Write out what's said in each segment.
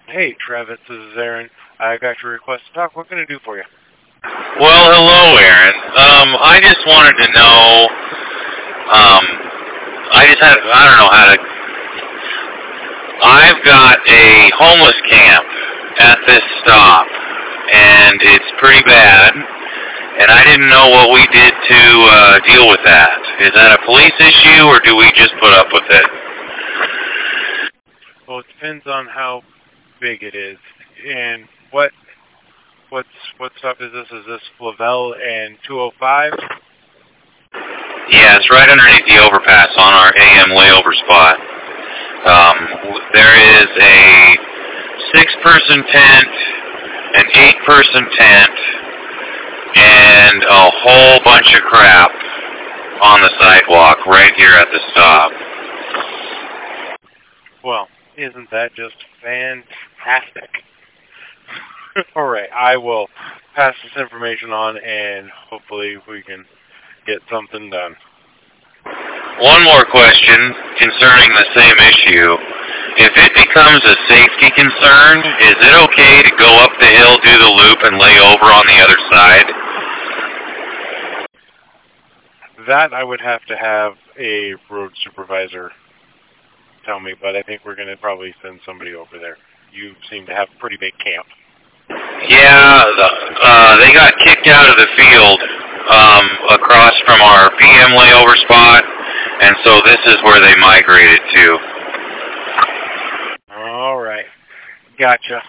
Hey, Travis, this is Aaron. I got your request to talk. What can I do for you? Well, hello, Aaron. I just wanted to know, I don't know how to, I've got a homeless camp at this stop, and it's pretty bad, and I didn't know what we did to deal with that. Is that a police issue, or do we just put up with it? Well, it depends on how big it is. And what stop is this? Is this Flavel and 205? Yeah, it's right underneath the overpass on our AM layover spot. There is a 6-person tent, an 8-person tent, and a whole bunch of crap on the sidewalk right here at the stop. Well, isn't that just fantastic? All right, I will pass this information on, and hopefully we can get something done. One more question concerning the same issue. If it becomes a safety concern, is it okay to go up the hill, do the loop, and lay over on the other side? That I would have to have a road supervisor tell me, but I think we're going to probably send somebody over there. You seem to have a pretty big camp. Yeah, they got kicked out of the field across from our PM layover spot, and so this is where they migrated to. All right. Gotcha.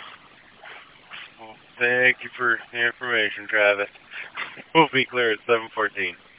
Well, thank you for the information, Travis. We'll be clear at 7:14.